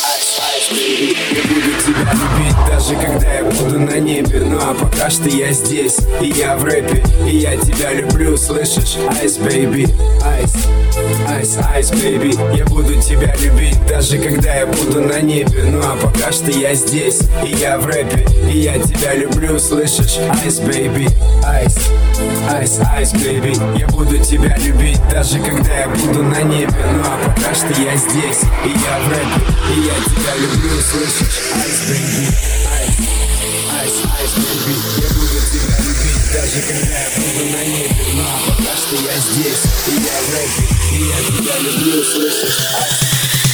Я буду тебя любить, даже когда я буду на небе. Ну а пока что я здесь, и я в рэпе, и я тебя люблю, слышишь? Ice, baby, ice, ice, ice, baby. Я буду тебя любить, даже когда я буду на небе. Ну а пока что я здесь, и я в рэпе, и я тебя люблю, слышишь? Ice, baby, ice, ice, ice, baby. Я буду тебя любить, даже когда я буду на небе. Ну а пока что я здесь, и я в рэпе, и я тебя люблю, слышишь? Ice, baby, ice, ice, ice, baby. Я буду тебя любить, даже когда я буду на небе. Ну а пока что я здесь, и я в рэпе, и я тебя люблю, слышишь? Ice.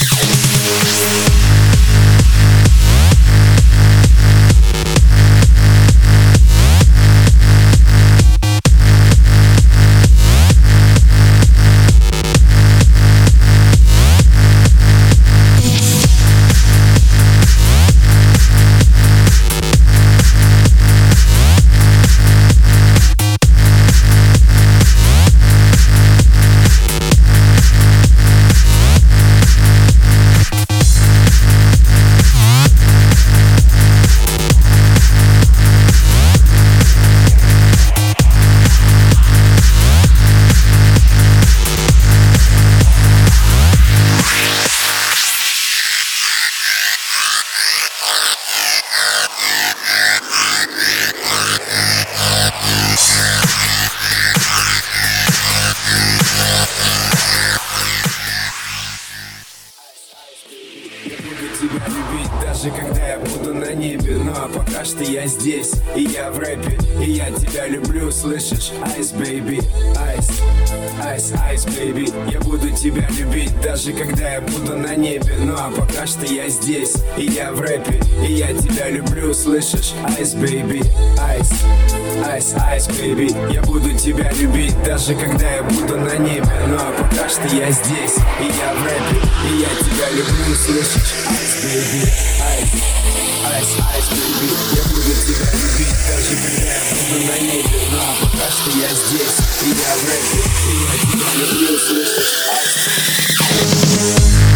Тебя любить, даже когда я буду на небе. Ну а пока что я здесь, и я в рэпе, и я тебя люблю, слышишь? Ice, baby, ice, ice, ice, baby. Я буду тебя любить, даже когда я буду на небе. Ну а пока что я здесь, и я в рэпе, и я тебя люблю, слышишь? Ice, baby, ice, ice, ice, baby. Я буду тебя любить, даже когда я буду на небе. Ну а пока что я здесь, и я в рэпе, и я тебя люблю, слышишь? Ice, baby, ice, ice, ice, baby. Я буду тебя любить, даже когда я буду на небе. Ну а пока что я здесь, и я в рэпе, и я тебя люблю, слышишь? Ice.